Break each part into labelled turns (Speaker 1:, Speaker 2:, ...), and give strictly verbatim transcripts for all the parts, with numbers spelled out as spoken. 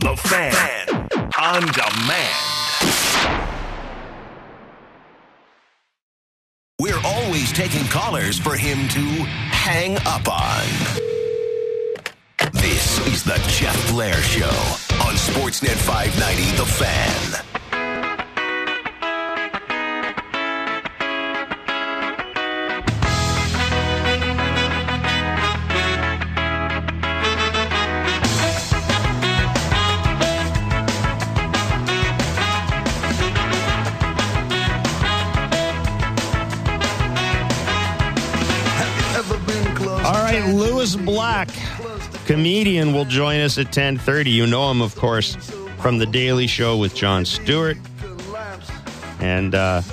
Speaker 1: The Fan on demand. We're always taking callers for him to hang up on. This is the Jeff Blair Show on Sportsnet five ninety, The Fan.
Speaker 2: Lewis Black, comedian, will join us at ten thirty. You know him, of course, from The Daily Show with Jon Stewart. And uh,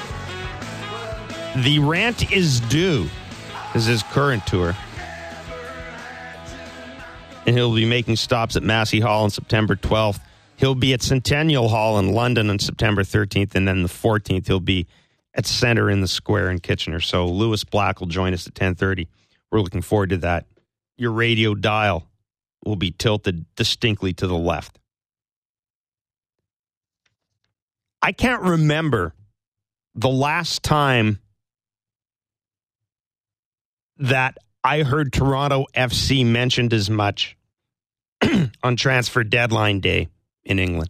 Speaker 2: The Rant is Due is his current tour. And he'll be making stops at Massey Hall on September twelfth. He'll be at Centennial Hall in London on September thirteenth. And then the fourteenth, he'll be at Centre in the Square in Kitchener. So Lewis Black will join us at ten thirty. We're looking forward to that. Your radio dial will be tilted distinctly to the left. I can't remember the last time that I heard Toronto F C mentioned as much on transfer deadline day in England.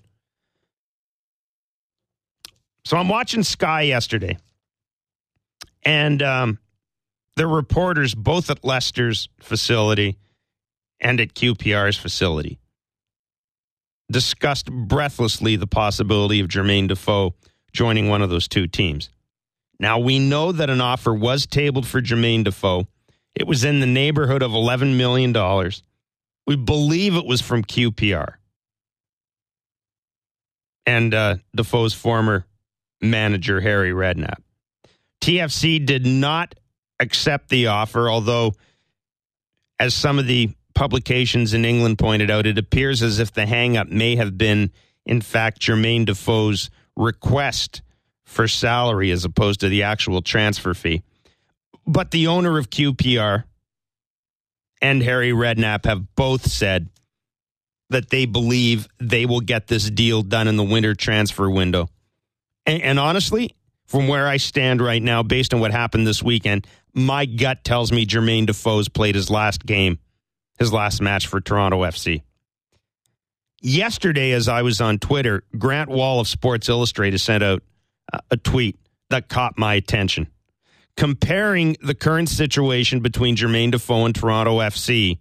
Speaker 2: So I'm watching Sky yesterday, and um, the reporters, both at Leicester's facility and at Q P R's facility, discussed breathlessly the possibility of Jermaine Defoe joining one of those two teams. Now, we know that an offer was tabled for Jermaine Defoe. It was in the neighborhood of eleven million dollars. We believe it was from Q P R. And uh, Defoe's former manager, Harry Redknapp. T F C did not accept the offer, although, as some of the publications in England pointed out, it appears as if the hang-up may have been, in fact, Jermaine Defoe's request for salary as opposed to the actual transfer fee. But the owner of Q P R and Harry Redknapp have both said that they believe they will get this deal done in the winter transfer window. And, and honestly, from where I stand right now, based on what happened this weekend, my gut tells me Jermaine Defoe's played his last game, his last match for Toronto F C. Yesterday, as I was on Twitter, Grant Wall of Sports Illustrated sent out a tweet that caught my attention, comparing the current situation between Jermaine Defoe and Toronto F C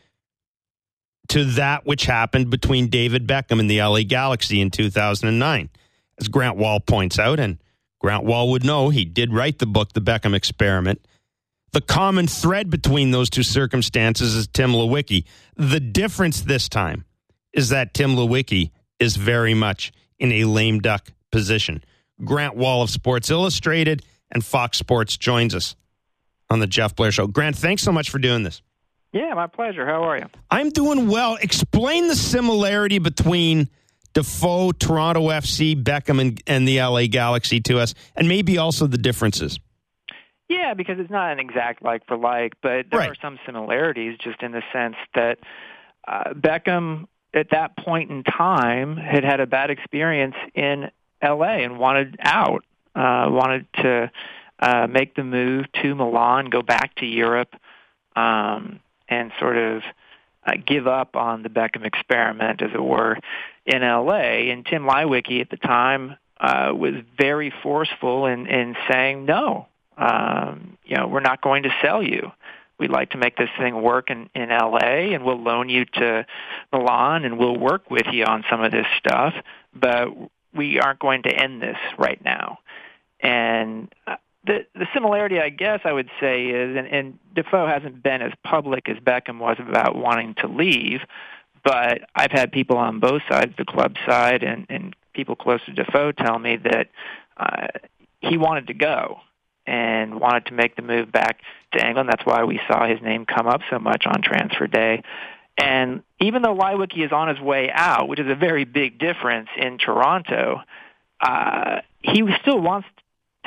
Speaker 2: to that which happened between David Beckham and the L A Galaxy in two thousand nine. As Grant Wall points out, and Grant Wall would know, he did write the book, The Beckham Experiment. The common thread between those two circumstances is Tim Lewicki. The difference this time is that Tim Lewicki is very much in a lame duck position. Grant Wall of Sports Illustrated and Fox Sports joins us on the Jeff Blair Show. Grant, thanks so much for doing this.
Speaker 3: Yeah, my pleasure. How are you?
Speaker 2: I'm doing well. Explain the similarity between Defoe, Toronto F C, Beckham, and, and the L A Galaxy to us, and maybe also the differences.
Speaker 3: Yeah, because it's not an exact like for like, but there
Speaker 2: right.
Speaker 3: are some similarities just in the sense that uh, Beckham, at that point in time, had had a bad experience in L A and wanted out, uh, wanted to uh, make the move to Milan, go back to Europe, um, and sort of uh, give up on the Beckham experiment, as it were, in L A. And Tim Lewicki at the time uh, was very forceful in, in saying, no, um, you know, we're not going to sell you. We'd like to make this thing work in, in L A, and we'll loan you to Milan, and we'll work with you on some of this stuff, but we aren't going to end this right now. And uh, the the similarity, I guess I would say, is, and, and Defoe hasn't been as public as Beckham was about wanting to leave, but I've had people on both sides, the club side and, and people close to Defoe, tell me that uh, he wanted to go and wanted to make the move back to England. That's why we saw his name come up so much on transfer day. And even though Lewicki is on his way out, which is a very big difference in Toronto, uh, he still wants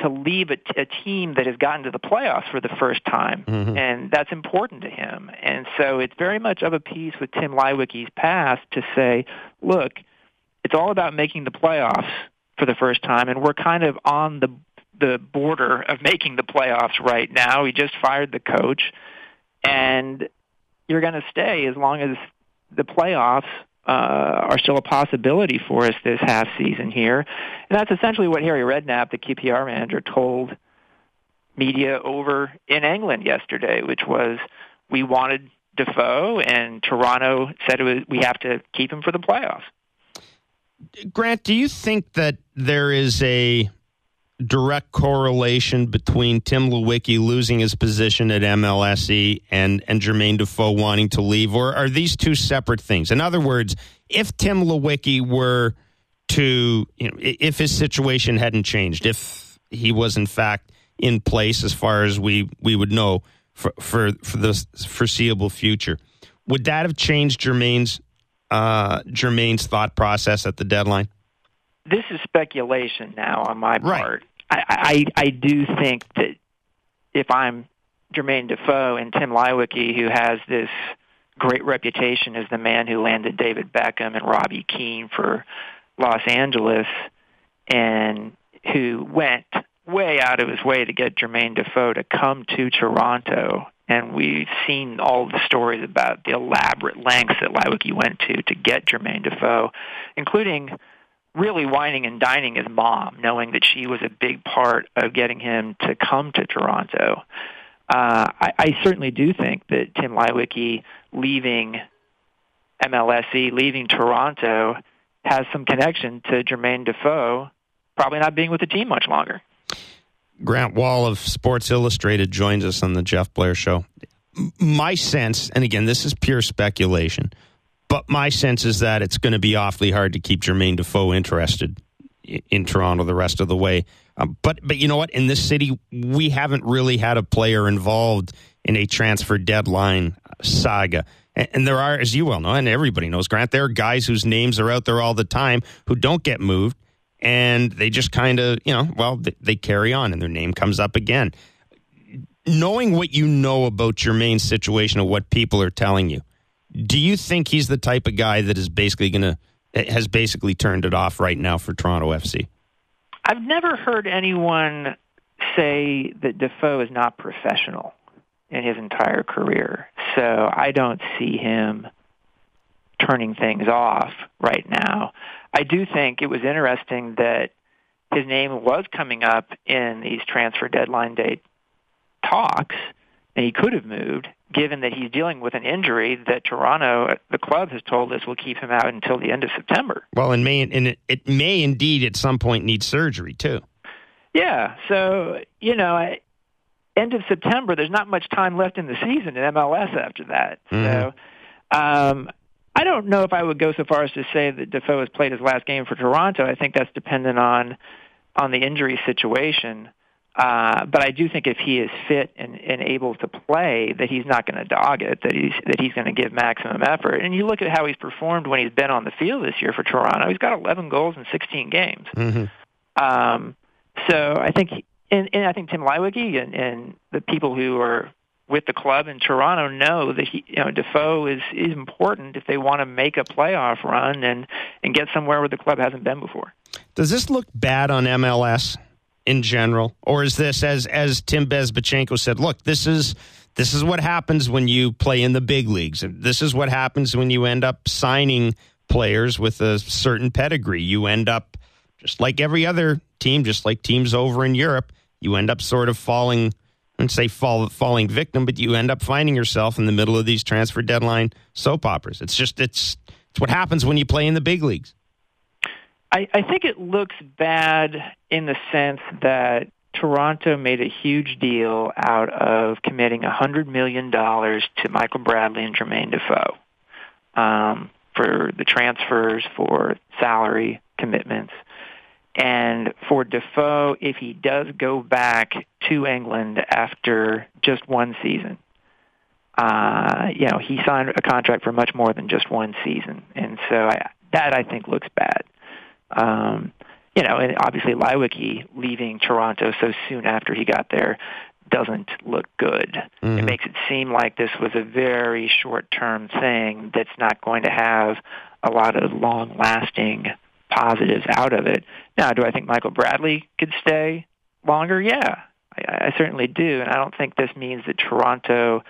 Speaker 3: to leave a, a team that has gotten to the playoffs for the first time, mm-hmm. and that's important to him. And so it's very much of a piece with Tim Leiweke's past to say, look, it's all about making the playoffs for the first time, and we're kind of on the the border of making the playoffs right now. We just fired the coach, and you're going to stay as long as the playoffs uh, are still a possibility for us this half season here. And that's essentially what Harry Redknapp, the Q P R manager, told media over in England yesterday, which was we wanted Defoe, and Toronto said it was, we have to keep him for the playoffs.
Speaker 2: Grant, do you think that there is a direct correlation between Tim Leiweke losing his position at M L S E and, and Jermaine Defoe wanting to leave, or are these two separate things? In other words, if Tim Leiweke were to, you know, if his situation hadn't changed, if he was in fact in place as far as we, we would know for, for, for the foreseeable future, would that have changed Jermaine's uh, Jermaine's thought process at the deadline?
Speaker 3: This is speculation now on my
Speaker 2: right.
Speaker 3: part. I, I I do think that if I'm Jermaine Defoe and Tim Leiweke, who has this great reputation as the man who landed David Beckham and Robbie Keane for Los Angeles, and who went way out of his way to get Jermaine Defoe to come to Toronto, and we've seen all the stories about the elaborate lengths that Leiweke went to to get Jermaine Defoe, including really whining and dining his mom, knowing that she was a big part of getting him to come to Toronto. Uh, I, I certainly do think that Tim Leiweke leaving M L S E, leaving Toronto, has some connection to Jermaine Defoe probably not being with the team much longer.
Speaker 2: Grant Wahl of Sports Illustrated joins us on the Jeff Blair Show. My sense, and again, this is pure speculation, but my sense is that it's going to be awfully hard to keep Jermaine Defoe interested in Toronto the rest of the way. Um, but but you know what? In this city, we haven't really had a player involved in a transfer deadline saga. And, and there are, as you well know, and everybody knows, Grant, there are guys whose names are out there all the time who don't get moved, and they just kind of, you know, well, they, they carry on, and their name comes up again. Knowing what you know about Jermaine's situation and what people are telling you, do you think he's the type of guy that is basically going to, has basically turned it off right now for Toronto F C?
Speaker 3: I've never heard anyone say that Defoe is not professional in his entire career. So I don't see him turning things off right now. I do think it was interesting that his name was coming up in these transfer deadline date talks, and he could have moved, given that he's dealing with an injury that Toronto, the club, has told us will keep him out until the end of September.
Speaker 2: Well, and may and it, it may indeed at some point need surgery too.
Speaker 3: Yeah, so you know, I, end of September, there's not much time left in the season in M L S after that. Mm-hmm. So um, I don't know if I would go so far as to say that Defoe has played his last game for Toronto. I think that's dependent on on the injury situation. Uh, but I do think if he is fit and, and able to play, that he's not going to dog it, that he's that he's going to give maximum effort. And you look at how he's performed when he's been on the field this year for Toronto. He's got eleven goals in sixteen games. Mm-hmm. Um, so I think, and, and I think Tim Leiweke and, and the people who are with the club in Toronto know that he, you know, Defoe is is important if they want to make a playoff run and and get somewhere where the club hasn't been before.
Speaker 2: Does this look bad on M L S in general, or is this, as as Tim Bezbatchenko said, look, this is this is what happens when you play in the big leagues. This is what happens when you end up signing players with a certain pedigree. You end up, just like every other team, just like teams over in Europe, you end up sort of falling, I wouldn't say fall, falling victim, but you end up finding yourself in the middle of these transfer deadline soap operas. It's just, it's, it's what happens when you play in the big leagues.
Speaker 3: I, I think it looks bad in the sense that Toronto made a huge deal out of committing one hundred million dollars to Michael Bradley and Jermaine Defoe um, for the transfers, for salary commitments. And for Defoe, if he does go back to England after just one season, uh, you know, he signed a contract for much more than just one season. And so I, that, I think, looks bad. Um, you know, and obviously Leiweke leaving Toronto so soon after he got there doesn't look good. Mm-hmm. It makes it seem like this was a very short-term thing that's not going to have a lot of long-lasting positives out of it. Now, do I think Michael Bradley could stay longer? Yeah, I, I certainly do, and I don't think this means that Toronto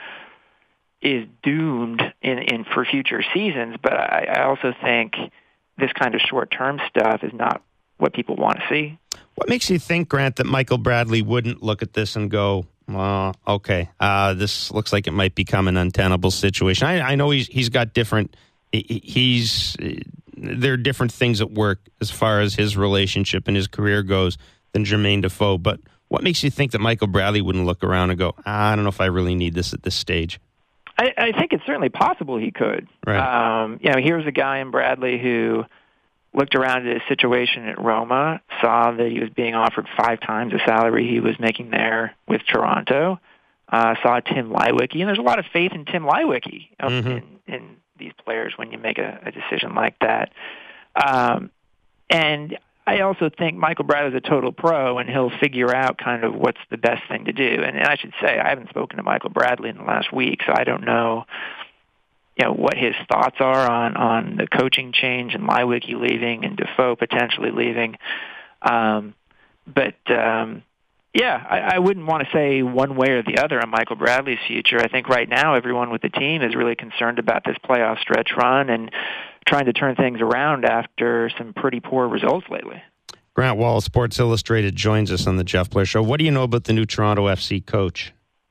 Speaker 3: is doomed in, in for future seasons, but I, I also think this kind of short-term stuff is not what people want to see.
Speaker 2: What makes you think, Grant, that Michael Bradley wouldn't look at this and go, well, okay, uh, this looks like it might become an untenable situation? I, I know he's he's got different, he's, there are different things at work as far as his relationship and his career goes than Jermaine Defoe, but what makes you think that Michael Bradley wouldn't look around and go, ah, I don't know if I really need this at this stage?
Speaker 3: I, I think it's certainly possible he could.
Speaker 2: Right.
Speaker 3: Um, you know, here's a guy in Bradley who looked around at his situation at Roma, saw that he was being offered five times the salary he was making there with Toronto, uh, saw Tim Leiweke, and there's a lot of faith in Tim Leiweke mm-hmm. in, in these players when you make a, a decision like that. Um, and I also think Michael Bradley's a total pro, and he'll figure out kind of what's the best thing to do. And, and I should say, I haven't spoken to Michael Bradley in the last week, so I don't know you know, what his thoughts are on, on the coaching change and Leiweke leaving and Defoe potentially leaving. Um, but, um, yeah, I, I wouldn't want to say one way or the other on Michael Bradley's future. I think right now everyone with the team is really concerned about this playoff stretch run and trying to turn things around after some pretty poor results lately.
Speaker 2: Grant Wahl, Sports Illustrated, joins us on the Jeff Blair Show. What do you know about the new Toronto F C coach?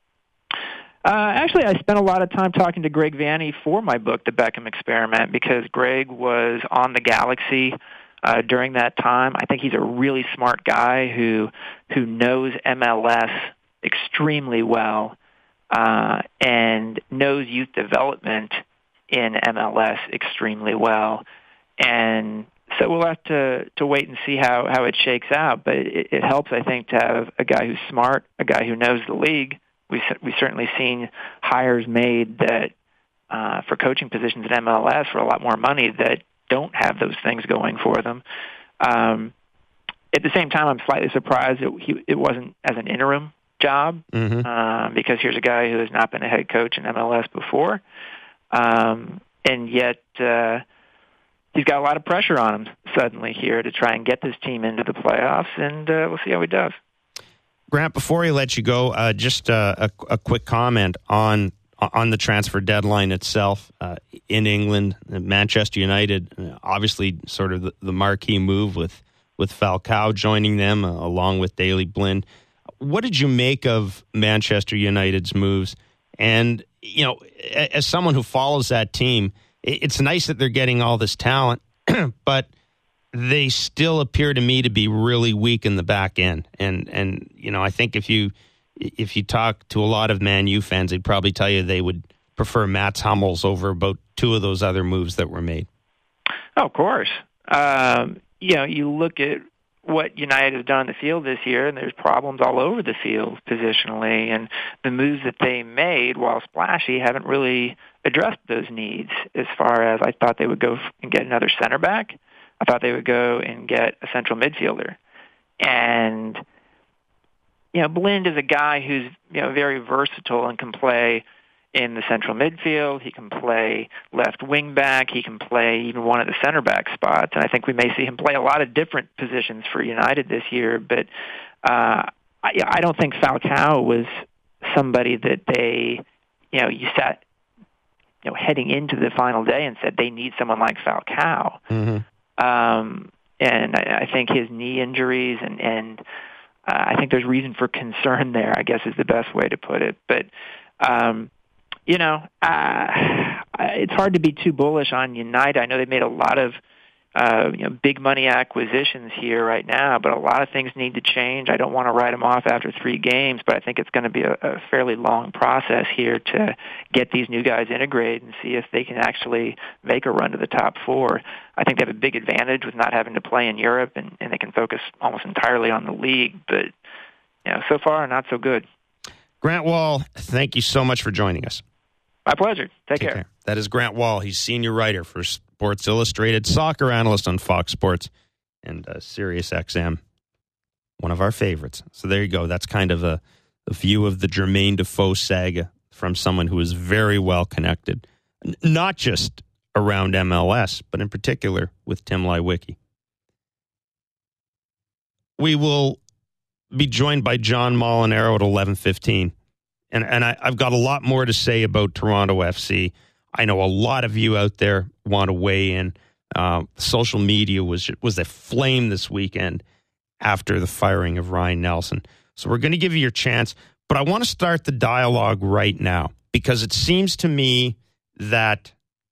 Speaker 3: Uh, actually, I spent a lot of time talking to Greg Vanney for my book, The Beckham Experiment, because Greg was on the Galaxy uh, during that time. I think he's a really smart guy who who knows M L S extremely well uh, and knows youth development in M L S extremely well. And so we'll have to, to wait and see how, how it shakes out. But it, it helps, I think, to have a guy who's smart, a guy who knows the league. We we certainly seen hires made that uh, for coaching positions at M L S for a lot more money that don't have those things going for them. Um, at the same time, I'm slightly surprised it, he, it wasn't as an interim job mm-hmm. uh, because here's a guy who has not been a head coach in M L S before, um, and yet uh, he's got a lot of pressure on him suddenly here to try and get this team into the playoffs, and uh, we'll see how he does.
Speaker 2: Grant, before we let you go, uh, just uh, a, a quick comment on on the transfer deadline itself uh, in England. Manchester United, obviously, sort of the, the marquee move with with Falcao joining them uh, along with Daley Blind. What did you make of Manchester United's moves? And you know, as someone who follows that team, it's nice that they're getting all this talent, but they still appear to me to be really weak in the back end. And, and you know, I think if you if you talk to a lot of Man U fans, they'd probably tell you they would prefer Mats Hummels over about two of those other moves that were made.
Speaker 3: Oh, of course. Um, you know, you look at what United has done in the field this year, and there's problems all over the field positionally, and the moves that they made, while splashy, haven't really addressed those needs as far as I thought they would go and get another center back. I thought they would go and get a central midfielder. And, you know, Blind is a guy who's, you know, very versatile and can play in the central midfield. He can play left wing back. He can play even one of the center back spots. And I think we may see him play a lot of different positions for United this year. But uh, I, I don't think Falcao was somebody that they, you know, you sat, you know, heading into the final day and said they need someone like Falcao. Mm-hmm. Um, and I, I think his knee injuries and, and uh, I think there's reason for concern there, I guess is the best way to put it. But, um, you know, uh, it's hard to be too bullish on United. I know they've made a lot of uh, you know, big money acquisitions here right now, but a lot of things need to change. I don't want to write them off after three games, but I think it's going to be a, a fairly long process here to get these new guys integrated and see if they can actually make a run to the top four. I think they have a big advantage with not having to play in Europe, and, and they can focus almost entirely on the league, but you know, so far, not so good.
Speaker 2: Grant Wahl, thank you so much for joining us.
Speaker 3: My pleasure. Take, Take care. care.
Speaker 2: That is Grant Wahl. He's senior writer for Sports Illustrated, soccer analyst on Fox Sports. and uh, Sirius X M, one of our favorites. So there you go. That's kind of a, a view of the Jermaine Defoe saga from someone who is very well connected, N- not just around M L S, but in particular with Tim Leiweke. We will be joined by John Molinaro at eleven fifteen. And, and I, I've got a lot more to say about Toronto F C. I know a lot of you out there want to weigh in. Uh, social media was was aflame this weekend after the firing of Ryan Nelson. So we're going to give you your chance. But I want to start the dialogue right now because it seems to me that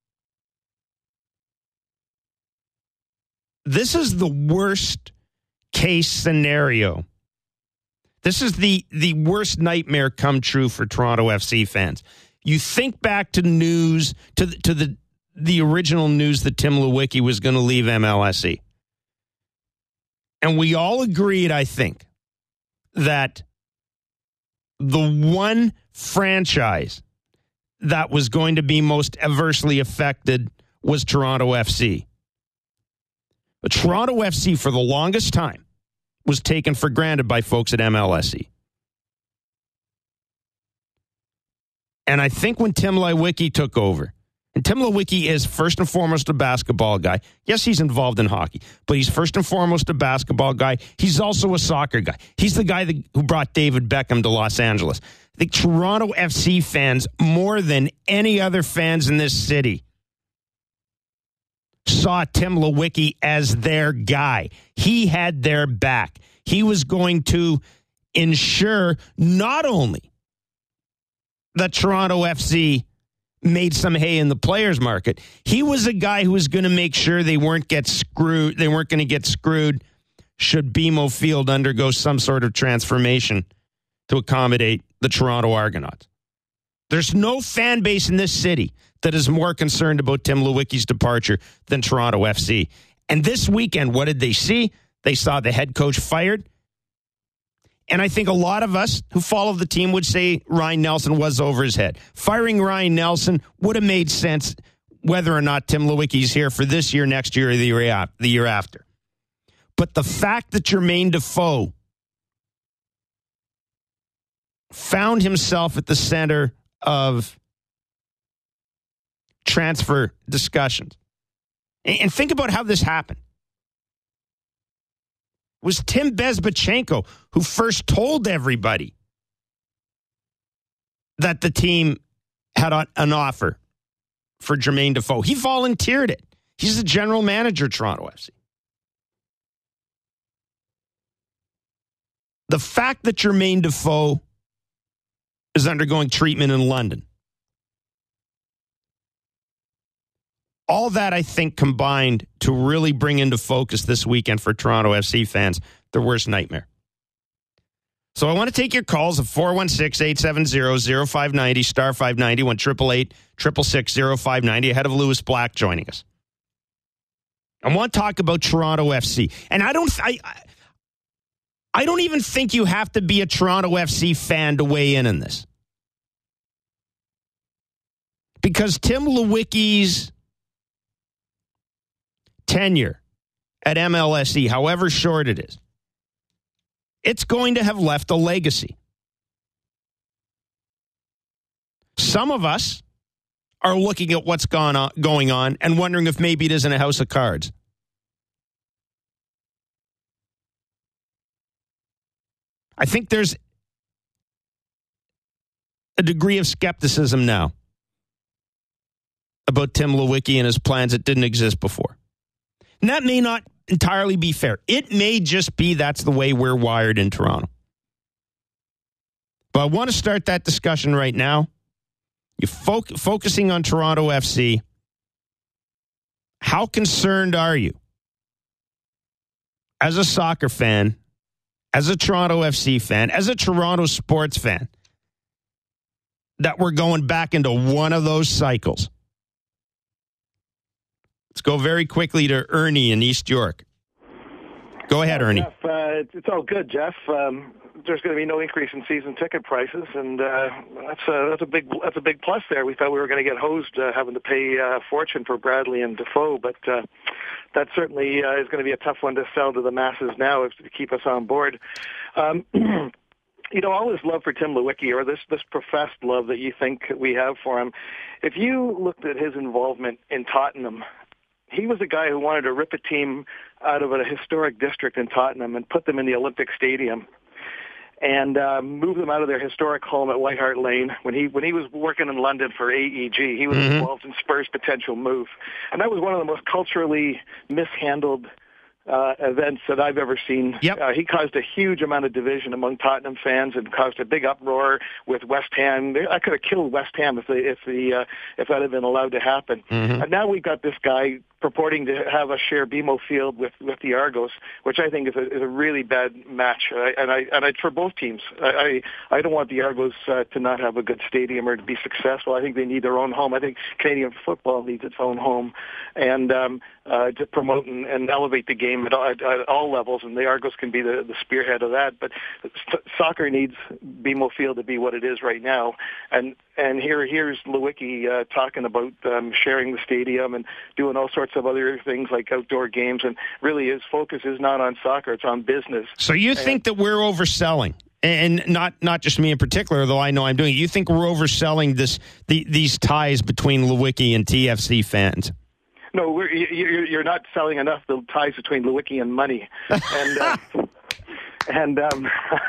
Speaker 2: this is the worst case scenario. This is the, the worst nightmare come true for Toronto F C fans. You think back to news, to the, to the the original news that Tim Leiweke was going to leave M L S E. And we all agreed, I think, that the one franchise that was going to be most adversely affected was Toronto F C. But Toronto F C, for the longest time, was taken for granted by folks at M L S E. And I think when Tim Leiweke took over, and Tim Leiweke is first and foremost a basketball guy. Yes, he's involved in hockey, but he's first and foremost a basketball guy. He's also a soccer guy. He's the guy that, who brought David Beckham to Los Angeles. I think Toronto F C fans, more than any other fans in this city, saw Tim Leiweke as their guy. He had their back. He was going to ensure not only that Toronto F C made some hay in the players market, he was a guy who was going to make sure they weren't get screwed. They weren't going to get screwed should B M O Field undergo some sort of transformation to accommodate the Toronto Argonauts. There's no fan base in this city that is more concerned about Tim Leiweke's departure than Toronto F C. And this weekend, what did they see? They saw the head coach fired. And I think a lot of us who follow the team would say Ryan Nelson was over his head. Firing Ryan Nelson would have made sense whether or not Tim Leiweke's here for this year, next year, or the year, the year after. But the fact that Jermaine Defoe found himself at the center of transfer discussions. And think about how this happened. It was Tim Bezbatchenko who first told everybody that the team had an offer for Jermaine Defoe. He volunteered it. He's the general manager of Toronto F C. The fact that Jermaine Defoe is undergoing treatment in London, all that, I think, combined to really bring into focus this weekend for Toronto F C fans their worst nightmare. So I want to take your calls at four one six, eight seven zero, zero five nine zero, star five ninety, one eight eight eight, six six six, zero five nine zero, ahead of Lewis Black joining us. I want to talk about Toronto F C. And I don't, I, I don't even think you have to be a Toronto F C fan to weigh in on this. Because Tim Leiweke's tenure at M L S E, however short it is, it's going to have left a legacy. Some of us are looking at what's gone on, going on and wondering if maybe it isn't a house of cards. I think there's a degree of skepticism now about Tim Leiweke and his plans that didn't exist before. And that may not entirely be fair. It may just be that's the way we're wired in Toronto. But I want to start that discussion right now. You're fo- focusing on Toronto F C. How concerned are you as a soccer fan, as a Toronto F C fan, as a Toronto sports fan, that we're going back into one of those cycles? Let's go very quickly to Ernie in East York. Go ahead, Ernie.
Speaker 4: Jeff, uh, it's, it's all good, Jeff. Um, there's going to be no increase in season ticket prices, and uh, that's a that's a big that's a big plus there. We thought we were going to get hosed, uh, having to pay a uh, fortune for Bradley and Defoe, but uh, that certainly uh, is going to be a tough one to sell to the masses now if, to keep us on board. Um, You know, all this love for Tim Lewicki, or this, this professed love that you think we have for him, if you looked at his involvement in Tottenham, he was a guy who wanted to rip a team out of a historic district in Tottenham and put them in the Olympic Stadium and uh, move them out of their historic home at White Hart Lane. When he when he was working in London for A E G, he was mm-hmm. involved in Spurs' potential move. And that was one of the most culturally mishandled Uh, events that I've ever seen.
Speaker 2: Yep.
Speaker 4: Uh, he caused a huge amount of division among Tottenham fans and caused a big uproar with West Ham. I could have killed West Ham if they, if the uh, if that had been allowed to happen.
Speaker 2: Mm-hmm.
Speaker 4: And now we've got this guy purporting to have us share B M O Field with, with the Argos, which I think is a, is a really bad match. I, and I and I for both teams. I I, I don't want the Argos uh, to not have a good stadium or to be successful. I think they need their own home. I think Canadian football needs its own home, and um, uh, to promote and, and elevate the game at all, at, at all levels. And the Argos can be the, the spearhead of that. But soccer needs B M O Field to be what it is right now. And and here here's Lewicki uh, talking about um, sharing the stadium and doing all sorts of other things like outdoor games, and really his focus is not on soccer, it's on business.
Speaker 2: So you and, think that we're overselling, and not not just me in particular, though I know I'm doing it. You think we're overselling this the, these ties between Lewicki and T F C fans?
Speaker 4: No, we're, you're, you're not selling enough the ties between Lewicki and money. And uh, and um,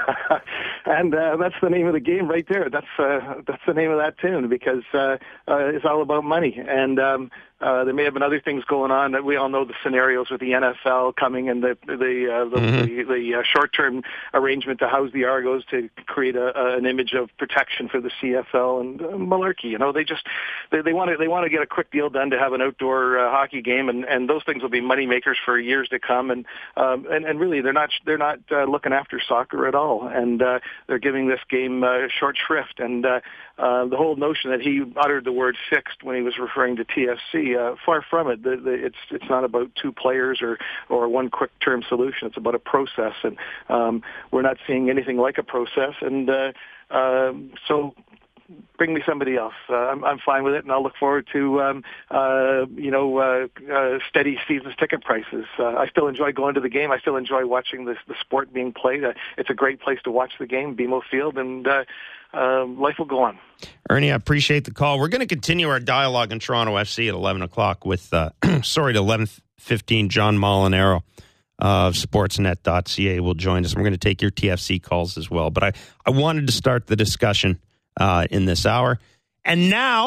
Speaker 4: and uh, that's the name of the game right there. That's uh, that's the name of that tune, because uh, uh, it's all about money. And um, uh, there may have been other things going on that we all know, the scenarios with the N F L coming and the the uh, the, mm-hmm. the, the uh, short-term arrangement to house the Argos to create a, uh, an image of protection for the C F L and uh, malarkey. You know, they just they, they want to they want to get a quick deal done to have an outdoor uh, hockey game, and, and those things will be money makers for years to come. And um, and, and really, they're not they're not uh, looking after soccer at all, and uh, they're giving this game uh, short shrift. And uh, uh, the whole notion that he uttered the word fixed when he was referring to T F C, uh, far from it. The, the, it's it's not about two players or, or one quick term solution. It's about a process, and um, we're not seeing anything like a process. And uh, uh, so. Bring me somebody else. Uh, I'm, I'm fine with it, and I'll look forward to um, uh, you know uh, uh, steady season ticket prices. Uh, I still enjoy going to the game. I still enjoy watching this, the sport being played. Uh, it's a great place to watch the game, B M O Field, and uh, uh, life will go on.
Speaker 2: Ernie, I appreciate the call. We're going to continue our dialogue in Toronto F C at eleven o'clock with uh, sorry, at eleven fifteen. John Molinaro of sportsnet dot c a will join us. We're going to take your T F C calls as well. But I, I wanted to start the discussion Uh, in this hour. And now,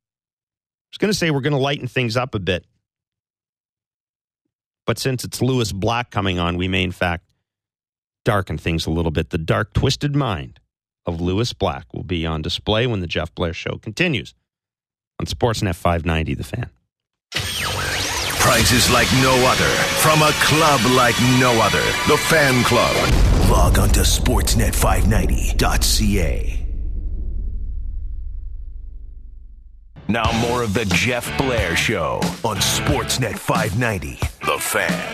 Speaker 2: I was going to say we're going to lighten things up a bit. But since it's Lewis Black coming on, we may, in fact, darken things a little bit. The dark, twisted mind of Lewis Black will be on display when the Jeff Blair Show continues on Sportsnet five ninety, The Fan.
Speaker 1: Prizes like no other from a club like no other. The Fan Club. Log on to sportsnet five ninety dot c a. Now more of the Jeff Blair Show on Sportsnet five ninety, The Fan.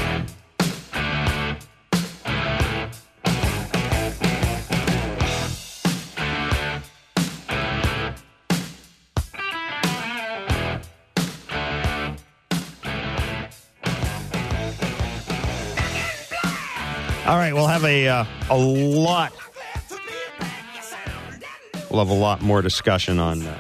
Speaker 2: All right, we'll have a uh, a lot. We'll have a lot more discussion on Uh,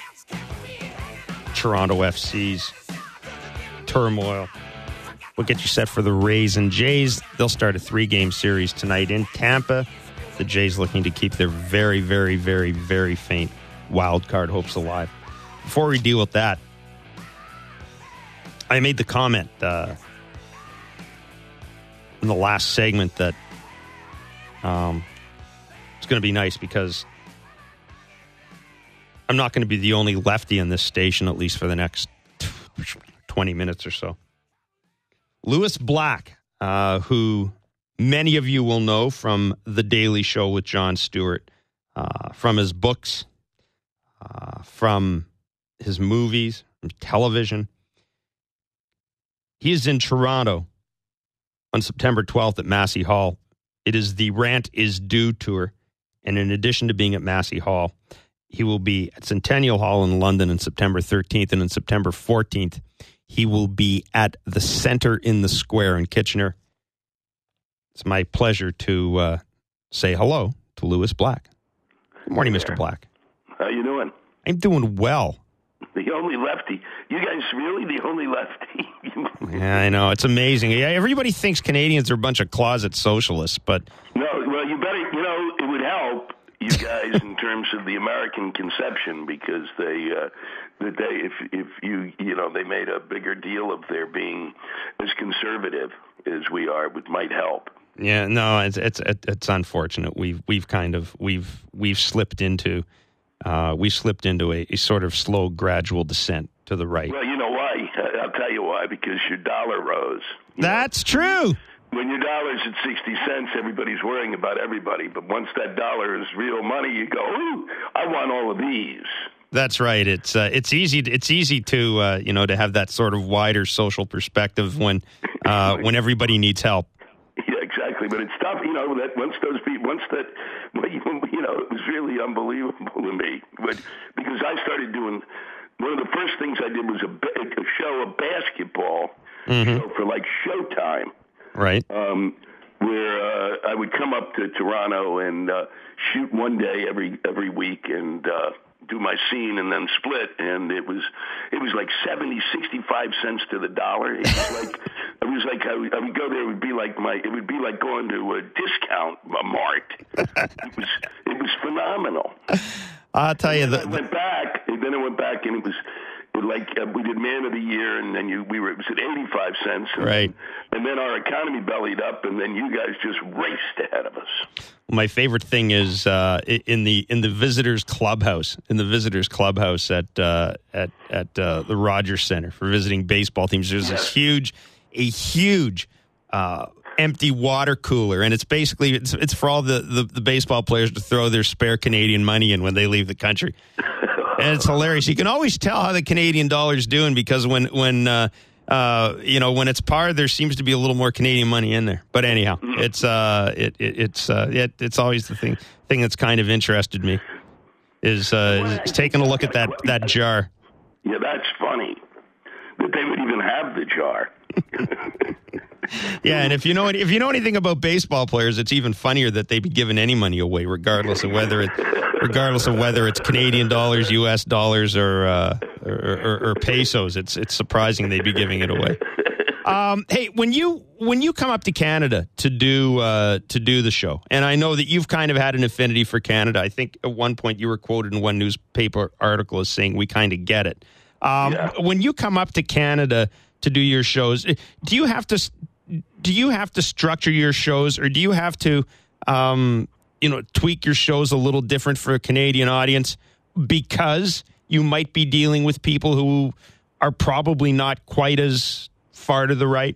Speaker 2: Toronto F C's turmoil. We'll get you set for the Rays and Jays. They'll start a three-game series tonight in Tampa. The Jays looking to keep their very, very, very, very faint wild card hopes alive. Before we deal with that, I made the comment uh, in the last segment that um, it's going to be nice because I'm not going to be the only lefty in this station, at least for the next twenty minutes or so. Lewis Black, uh, who many of you will know from The Daily Show with Jon Stewart, uh, from his books, uh, from his movies, from television. He is in Toronto on September twelfth at Massey Hall. It is the Rant is Due tour. And in addition to being at Massey Hall, he will be at Centennial Hall in London on September thirteenth. And on September fourteenth, he will be at the Centre in the Square in Kitchener. It's my pleasure to uh, say hello to Lewis Black. Good morning, Mister Black.
Speaker 5: How you doing?
Speaker 2: I'm doing well.
Speaker 5: The only lefty. You guys really the only lefty?
Speaker 2: Yeah, I know. It's amazing. Yeah, everybody thinks Canadians are a bunch of closet socialists, but...
Speaker 5: No, well, you better, you know, it would help you guys in terms of the American conception because they, uh, that they, if, if you, you know, they made a bigger deal of their being as conservative as we are, it might help.
Speaker 2: Yeah, no, it's it's it's unfortunate. We've we've kind of we've we've slipped into uh, we slipped into a, a sort of slow, gradual descent to the right.
Speaker 5: Well, you know why? I'll tell you why. Because your dollar rose. You
Speaker 2: That's
Speaker 5: know?
Speaker 2: true.
Speaker 5: When your dollar's at sixty cents, everybody's worrying about everybody. But once that dollar is real money, you go, ooh, I want all of these.
Speaker 2: That's right. It's uh, it's easy. It's easy to uh, you know to have that sort of wider social perspective when uh, when everybody needs help.
Speaker 5: Yeah, exactly. But it's tough, you know. That once those people, once that, you know, it was really unbelievable to me. But because I started doing one of the first things I did was a, a show of basketball mm-hmm. show for like Showtime.
Speaker 2: Right.
Speaker 5: Um, where uh, I would come up to Toronto and uh, shoot one day every every week and uh, do my scene and then split. And it was it was like seventy, sixty-five cents to the dollar. It was like it was like I would, I would go there. It would be like my it would be like going to a discount a mart. It was it was phenomenal.
Speaker 2: I'll tell you that.
Speaker 5: I went back. And then I went back and it was. Like uh, we did Man of the Year, and then you we were it was at eighty-five cents, and,
Speaker 2: right?
Speaker 5: And then our economy bellied up, and then you guys just raced ahead of us.
Speaker 2: My favorite thing is uh, in the in the visitors clubhouse in the visitors clubhouse at uh, at at uh, the Rogers Center for visiting baseball teams. There's
Speaker 5: yes.
Speaker 2: this huge, a huge. Uh, empty water cooler, and it's basically it's it's for all the, the, the baseball players to throw their spare Canadian money in when they leave the country. And it's hilarious. You can always tell how the Canadian dollar's doing because when when uh, uh, you know when it's par, there seems to be a little more Canadian money in there. But anyhow, it's uh, it, it it's uh, it, it's always the thing thing that's kind of interested me is uh, is taking a look at that that jar.
Speaker 5: Yeah, that's funny that they would even have the jar.
Speaker 2: Yeah, and if you know if you know anything about baseball players, it's even funnier that they be giving any money away, regardless of whether it, regardless of whether it's Canadian dollars, U S dollars, or uh, or, or, or pesos. It's it's surprising they'd be giving it away. Um, hey, when you when you come up to Canada to do uh, to do the show, and I know that you've kind of had an affinity for Canada. I think at one point you were quoted in one newspaper article as saying we kind of get it. Um,
Speaker 5: yeah.
Speaker 2: When you come up to Canada to do your shows, do you have to? Do you have to structure your shows, or do you have to, um, you know, tweak your shows a little different for a Canadian audience because you might be dealing with people who are probably not quite as far to the right?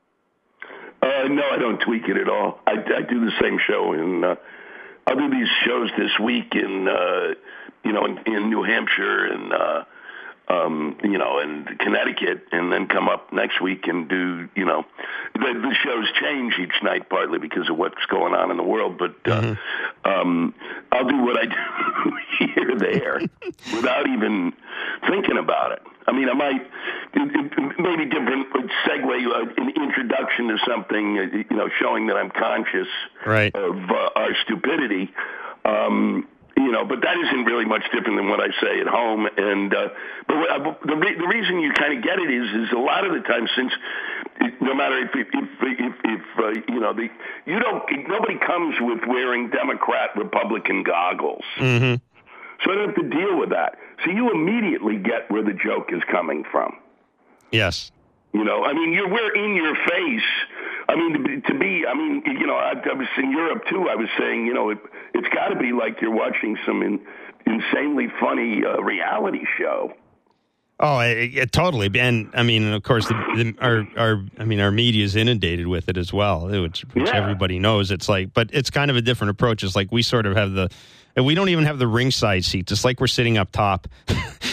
Speaker 5: Uh, no, I don't tweak it at all. I, I do the same show, and uh, I'll do these shows this week in, uh, you know, in, in New Hampshire and. Uh, Um, you know, and Connecticut, and then come up next week and do, you know, the, the shows change each night partly because of what's going on in the world, but uh, mm-hmm. um, I'll do what I do here, there, without even thinking about it. I mean, I might, it, it, maybe different segue, uh, an introduction to something, uh, you know, showing that I'm conscious
Speaker 2: right.
Speaker 5: of uh, our stupidity. Um You know, but that isn't really much different than what I say at home. And uh, but the re- the reason you kind of get it is is a lot of the time, since no matter if if if, if, if uh, you know the you don't nobody comes with wearing Democrat Republican goggles,
Speaker 2: mm-hmm.
Speaker 5: so I don't have to deal with that. So you immediately get where the joke is coming from.
Speaker 2: Yes.
Speaker 5: You know, I mean, you're we're in your face. I mean, to be, to be I mean, you know, I, I was in Europe too. I was saying, you know, it, it's got to be like you're watching some in, insanely funny uh, reality show.
Speaker 2: Oh, it, it, totally. And I mean, of course, the, the, our our I mean, our media is inundated with it as well, which, which
Speaker 5: yeah.
Speaker 2: everybody knows. It's like, but it's kind of a different approach. It's like we sort of have the, and we don't even have the ringside seats. It's like we're sitting up top.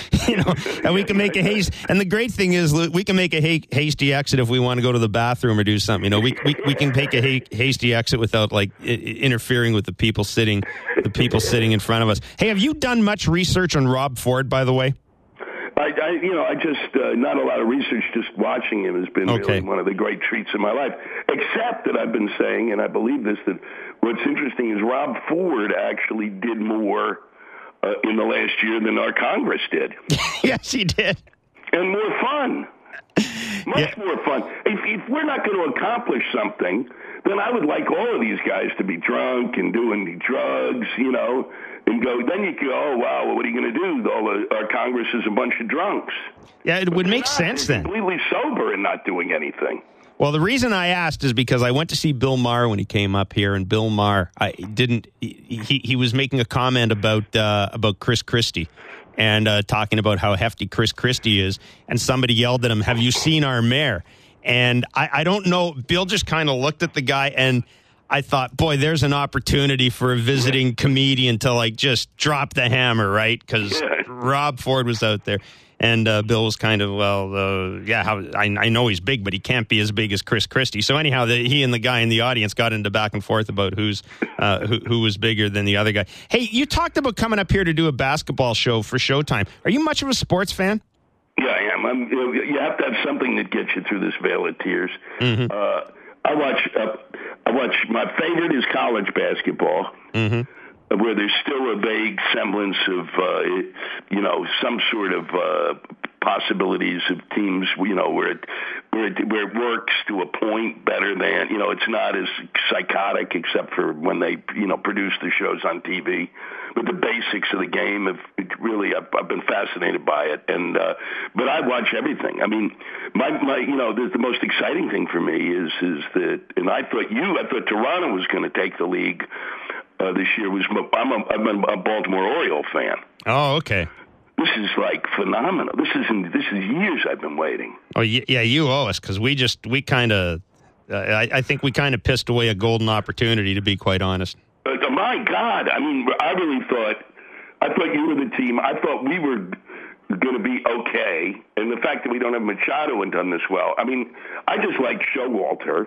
Speaker 2: You know, and we can make a haste. And the great thing is, we can make a ha- hasty exit if we want to go to the bathroom or do something. You know, we we, we can take a ha- hasty exit without like I- interfering with the people sitting the people sitting in front of us. Hey, have you done much research on Rob Ford, by the way?
Speaker 5: I, I you know, I just uh, not a lot of research. Just watching him has been
Speaker 2: Okay.
Speaker 5: really one of the great treats in my life. Except that I've been saying, and I believe this, that what's interesting is Rob Ford actually did more Uh, in the last year than our Congress did.
Speaker 2: Yes, he did.
Speaker 5: And more fun. Much
Speaker 2: Yeah.
Speaker 5: more fun. If, if we're not going to accomplish something, then I would like all of these guys to be drunk and doing drugs, you know, and go, then you go, oh, wow, well, what are you going to do? All the, our Congress is a bunch of drunks.
Speaker 2: Yeah, it would
Speaker 5: They're
Speaker 2: make
Speaker 5: not.
Speaker 2: sense
Speaker 5: They're
Speaker 2: then.
Speaker 5: completely sober and not doing anything.
Speaker 2: Well, the reason I asked is because I went to see Bill Maher when he came up here, and Bill Maher, I didn't. He he was making a comment about uh, about Chris Christie, and uh, talking about how hefty Chris Christie is, and somebody yelled at him, "Have you seen our mayor?" And I, I don't know. Bill just kind of looked at the guy, and I thought, boy, there's an opportunity for a visiting comedian to like just drop the hammer, right? Because Rob Ford was out there. And uh, Bill was kind of, well, uh, yeah, how, I, I know he's big, but he can't be as big as Chris Christie. So anyhow, the, he and the guy in the audience got into back and forth about who's uh, who, who was bigger than the other guy. Hey, you talked about coming up here to do a basketball show for Showtime. Are you much of a sports fan?
Speaker 5: Yeah, I am. I'm, you know, you have to have something that gets you through this vale of tears.
Speaker 2: Mm-hmm.
Speaker 5: Uh, I watch. Uh, I watch. My favorite is college basketball.
Speaker 2: Mm-hmm.
Speaker 5: Where there's still a vague semblance of, uh, you know, some sort of uh, possibilities of teams, you know, where it, where it where it works to a point better than, you know, it's not as psychotic except for when they, you know, produce the shows on T V. But the basics of the game have really, I've, I've been fascinated by it. And uh, but I watch everything. I mean, my, my you know, the, the most exciting thing for me is is that, and I thought you, I thought Toronto was going to take the league. Uh, this year was I'm a, I'm a Baltimore Oriole fan.
Speaker 2: Oh, okay.
Speaker 5: This is like phenomenal. This is this is years I've been waiting.
Speaker 2: Oh, yeah, you owe us because we just we kind of uh, I, I think we kind of pissed away a golden opportunity, to be quite honest.
Speaker 5: But uh, my God, I mean, I really thought I thought you were the team. I thought we were going to be okay, and the fact that we don't have Machado and done this well. I mean, I just like Showalter.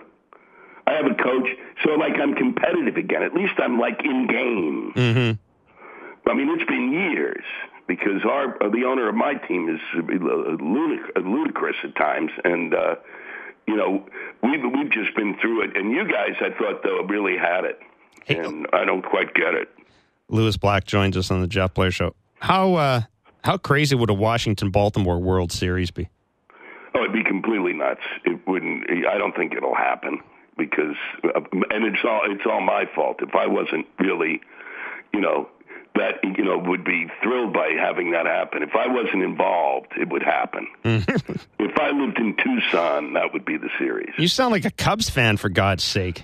Speaker 5: I have a coach, so like I'm competitive again. At least I'm like in game.
Speaker 2: Mm-hmm.
Speaker 5: I mean, it's been years because our uh, the owner of my team is uh, ludic- ludicrous at times, and uh, you know we've we've just been through it. And you guys, I thought though, really had it,
Speaker 2: Hey,
Speaker 5: and I don't quite get it.
Speaker 2: Lewis Black joins us on the Jeff Blair Show. How uh, how crazy would a Washington-Baltimore World Series be?
Speaker 5: Oh, it'd be completely nuts. It wouldn't. I don't think it'll happen. Because and it's all it's all my fault. If I wasn't really, you know, that you know would be thrilled by having that happen. If I wasn't involved, it would happen. If I lived in Tucson, that would be the series.
Speaker 2: You sound like a Cubs fan, for God's sake.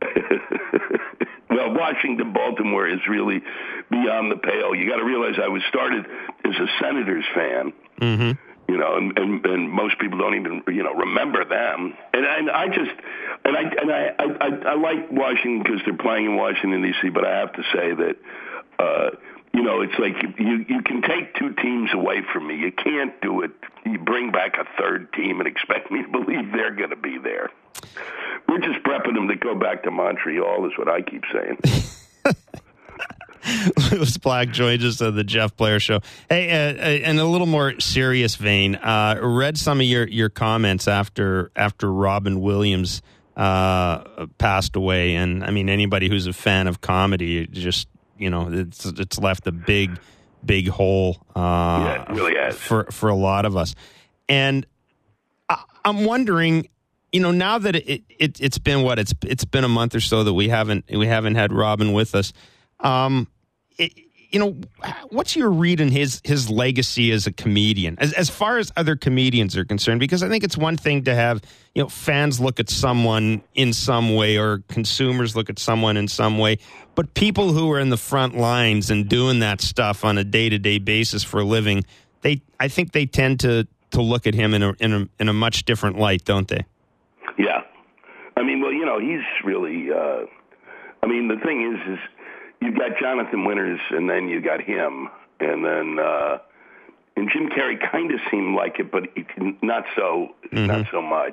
Speaker 5: Well, Washington, Baltimore is really beyond the pale. You got to realize I was started as a Senators fan.
Speaker 2: Mm-hmm.
Speaker 5: You know, and, and, and most people don't even, you know, remember them. And, and I just, and I and I, I, I like Washington because they're playing in Washington, D C, but I have to say that, uh, you know, it's like you, you can take two teams away from me. You can't do it. You bring back a third team and expect me to believe they're going to be there. We're just prepping them to go back to Montreal is what I keep saying.
Speaker 2: Lewis Black joins us on the Jeff Blair Show. Hey, uh, in a little more serious vein, uh, read some of your, your comments after after Robin Williams uh, passed away, and I mean anybody who's a fan of comedy, it just you know it's it's left a big big hole. Uh,
Speaker 5: yeah, it really has.
Speaker 2: for for a lot of us, and I, I'm wondering. You know, now that it, it it's been what it's it's been a month or so that we haven't we haven't had Robin with us. Um, it, you know, what's your read on his his legacy as a comedian, as as far as other comedians are concerned? Because I think it's one thing to have you know fans look at someone in some way, or consumers look at someone in some way, but people who are in the front lines and doing that stuff on a day to day basis for a living, they I think they tend to to look at him in a in a in a much different light, don't they?
Speaker 5: Yeah. I mean, well, you know, he's really, uh, I mean, the thing is, is you've got Jonathan Winters and then you got him. And then, uh, and Jim Carrey kind of seemed like it, but it, not so, mm-hmm. not so much.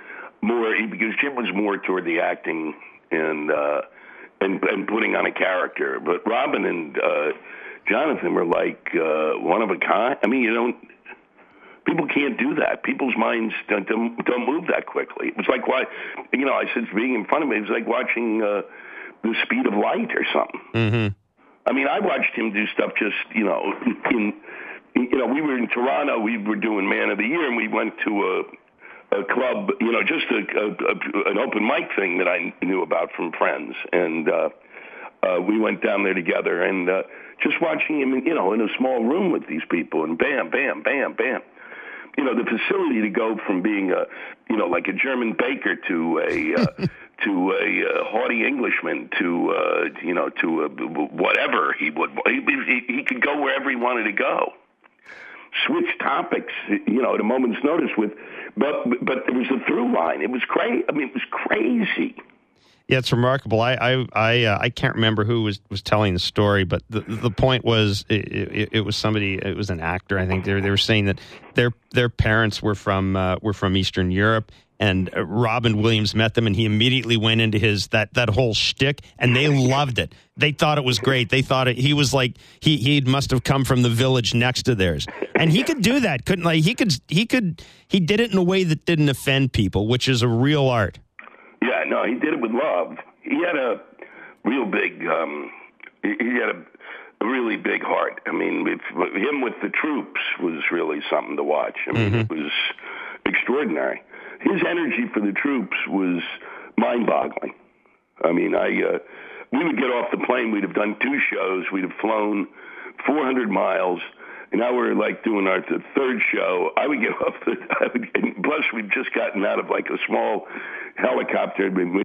Speaker 5: More because Jim was more toward the acting and uh, and and putting on a character, but Robin and uh, Jonathan were like uh, one of a kind. I mean, you don't. People can't do that. People's minds don't, don't, don't move that quickly. It was like why, you know, I said being in front of me, it was like watching uh, The Speed of Light or something.
Speaker 2: Mm-hmm.
Speaker 5: I mean, I watched him do stuff just, you know, in, you know, we were in Toronto, we were doing Man of the Year, and we went to a, a club, you know, just a, a, a, an open mic thing that I knew about from friends. And uh, uh, we went down there together and uh, just watching him, you know, in a small room with these people, and bam, bam, bam, bam. You know, the facility to go from being a, you know, like a German baker to a, uh, to a uh, haughty Englishman to, uh, you know, to a, whatever he would, he, he could go wherever he wanted to go. Switch topics, you know, at a moment's notice with, but but there was a through line. It was crazy. I mean, it was crazy.
Speaker 2: Yeah, it's remarkable. I I I, uh, I can't remember who was, was telling the story, but the the point was it, it, it was somebody. It was an actor. I think they were, they were saying that their their parents were from uh, were from Eastern Europe, and uh, Robin Williams met them, and he immediately went into his that that whole shtick, and they loved it. They thought it was great. They thought it, he was like he he must have come from the village next to theirs, and he could do that. Couldn't like he could he could he did it in a way that didn't offend people, which is a real art.
Speaker 5: Yeah, no, he did it with love. He had a real big, um, he had a, a really big heart. I mean, with, him with the troops was really something to watch. I mean, mm-hmm. It was extraordinary. His energy for the troops was mind-boggling. I mean, I uh, we would get off the plane. We'd have done two shows. We'd have flown four hundred miles. And now we're like doing our the third show. I would get off the, I would, and plus we'd just gotten out of like a small helicopter. And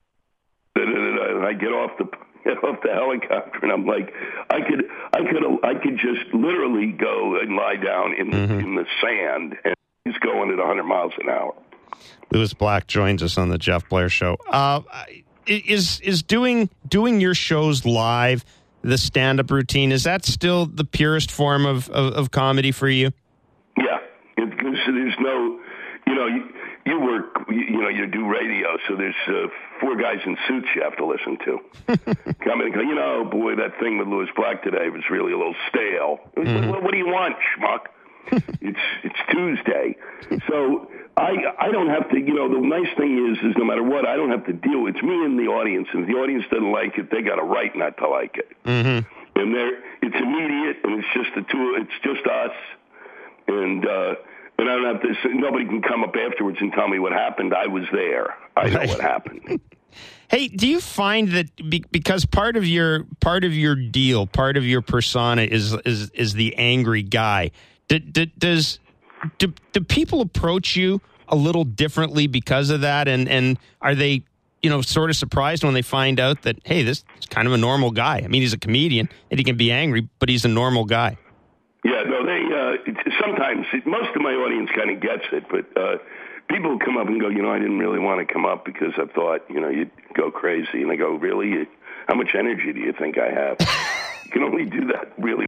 Speaker 5: I get off the get off the helicopter, and I'm like, I could, I could, I could just literally go and lie down in mm-hmm. in the sand, and he's going at one hundred miles an hour.
Speaker 2: Lewis Black joins us on the Jeff Blair Show. Uh, is is doing doing your shows live? The stand-up routine, is that still the purest form of, of, of comedy for you?
Speaker 5: Yeah. It, there's no, you know, you, you work, you, you know, you do radio, so there's uh, four guys in suits you have to listen to. Come in and go, you know, boy, that thing with Lewis Black today was really a little stale. Mm-hmm. What, what do you want, schmuck? it's it's Tuesday. So I I don't have to, you know, the nice thing is, is no matter what, I don't have to deal. It's me and the audience, and if the audience doesn't like it, they got a right not to like it. Mm-hmm. And they're, it's immediate, and it's just the two, it's just us, and uh, and I don't have to, nobody can come up afterwards and tell me what happened. I was there. I know what happened.
Speaker 2: Hey, do you find that be, because part of your part of your deal, part of your persona is is is the angry guy? Do, do, does do, do people approach you a little differently because of that? And, and are they, you know, sort of surprised when they find out that, hey, this is kind of a normal guy? I mean, he's a comedian and he can be angry, but he's a normal guy.
Speaker 5: Yeah, no, they uh, sometimes, most of my audience kind of gets it, but uh, people come up and go, you know, I didn't really want to come up because I thought, you know, you'd go crazy. And I go, really? How much energy do you think I have? You can only do that really.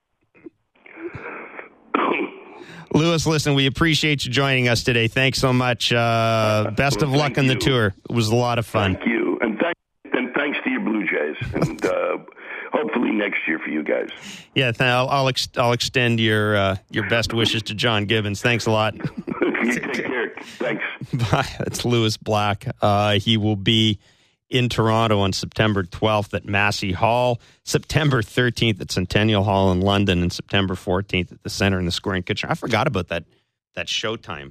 Speaker 2: Lewis, listen, we appreciate you joining us today. Thanks so much. Uh, best
Speaker 5: well,
Speaker 2: of luck on
Speaker 5: you.
Speaker 2: the tour. It was a lot of fun.
Speaker 5: Thank you. And, thank, and thanks to your Blue Jays. And uh, hopefully next year for you guys.
Speaker 2: Yeah, th- I'll, I'll, ex- I'll extend your uh, your best wishes to John Gibbons. Thanks a lot.
Speaker 5: Take care. Thanks.
Speaker 2: Bye. That's Lewis Black. Uh, he will be in Toronto on September twelfth at Massey Hall, September thirteenth at Centennial Hall in London, and September fourteenth at the Centre in the Square in Kitchener. I forgot about that that Showtime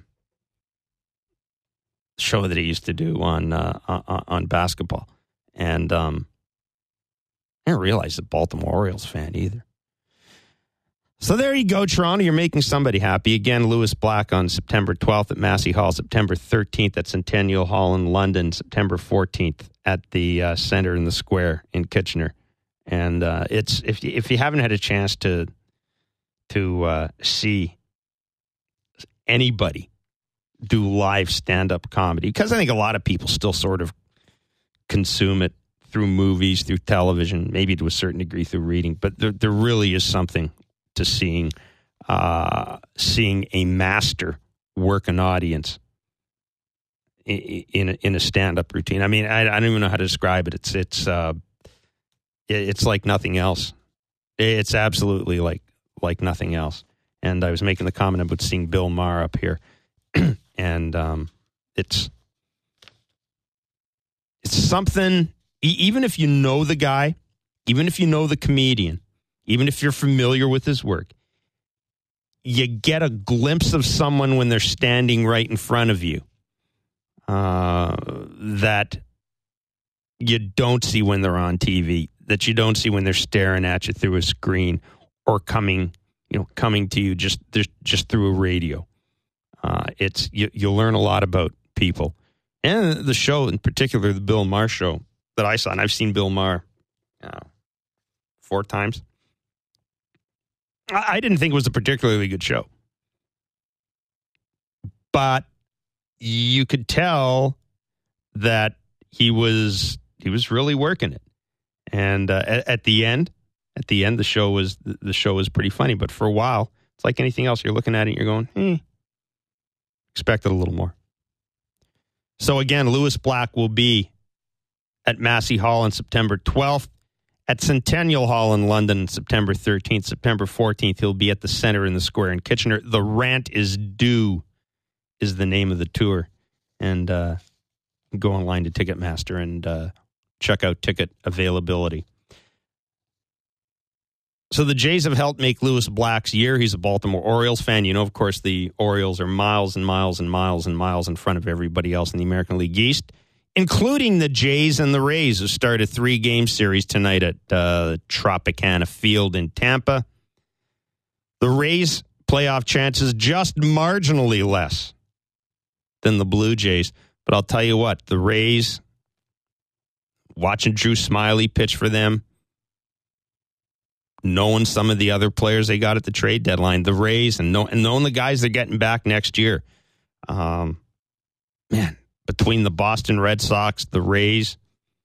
Speaker 2: show that he used to do on uh, on, on basketball. And um, I didn't realize he's a Baltimore Orioles fan either. So there you go, Toronto. You're making somebody happy. Again, Lewis Black on September twelfth at Massey Hall, September thirteenth at Centennial Hall in London, September fourteenth at the uh, Centre in the Square in Kitchener. And uh, it's if you, if you haven't had a chance to to uh, see anybody do live stand-up comedy, because I think a lot of people still sort of consume it through movies, through television, maybe to a certain degree through reading, but there, there really is something to seeing uh, seeing a master work an audience in in a, in a stand-up routine. I mean, I, I don't even know how to describe it. It's it's uh, it's like nothing else. It's absolutely like like nothing else. And I was making the comment about seeing Bill Maher up here, and um, it's it's something. Even if you know the guy, even if you know the comedian, even if you're familiar with his work, you get a glimpse of someone when they're standing right in front of you uh, that you don't see when they're on T V, that you don't see when they're staring at you through a screen or coming, you know, coming to you just just through a radio. Uh, it's you, you'll learn a lot about people, and the show in particular, the Bill Maher show that I saw, and I've seen Bill Maher uh, four times. I didn't think it was a particularly good show. But you could tell that he was he was really working it. And uh, at, at the end, at the end the show was the show was pretty funny, but for a while, it's like anything else, you're looking at it and you're going, "Hmm, expected a little more." So again, Lewis Black will be at Massey Hall on September twelfth. At Centennial Hall in London, September thirteenth. September fourteenth, he'll be at the Centre in the Square in Kitchener. The Rant is Due is the name of the tour. And uh, go online to Ticketmaster and uh, check out ticket availability. So the Jays have helped make Lewis Black's year. He's a Baltimore Orioles fan. You know, of course, the Orioles are miles and miles and miles and miles in front of everybody else in the American League East, including the Jays and the Rays, who start a three-game series tonight at uh, Tropicana Field in Tampa. The Rays' playoff chances just marginally less than the Blue Jays. But I'll tell you what, the Rays, watching Drew Smyly pitch for them, knowing some of the other players they got at the trade deadline, the Rays, and, know, and knowing the guys they're getting back next year, um, man, between the Boston Red Sox, the Rays,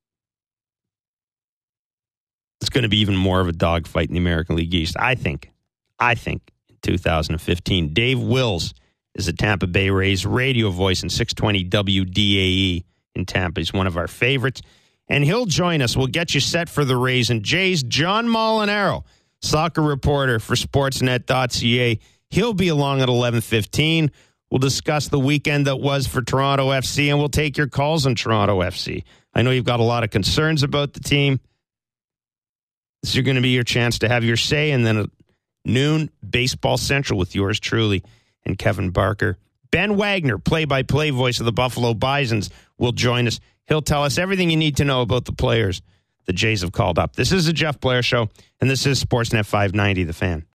Speaker 2: it's going to be even more of a dogfight in the American League East. I think, I think in two thousand fifteen, Dave Wills is a Tampa Bay Rays radio voice in six twenty W D A E in Tampa. He's one of our favorites, and he'll join us. We'll get you set for the Rays and Jays. John Molinaro, soccer reporter for Sportsnet dot C A. He'll be along at eleven fifteen. We'll discuss the weekend that was for Toronto F C, and we'll take your calls on Toronto F C. I know you've got a lot of concerns about the team. This is going to be your chance to have your say, and then at noon, Baseball Central with yours truly and Kevin Barker. Ben Wagner, play-by-play voice of the Buffalo Bisons, will join us. He'll tell us everything you need to know about the players the Jays have called up. This is the Jeff Blair Show, and this is Sportsnet five ninety, The Fan.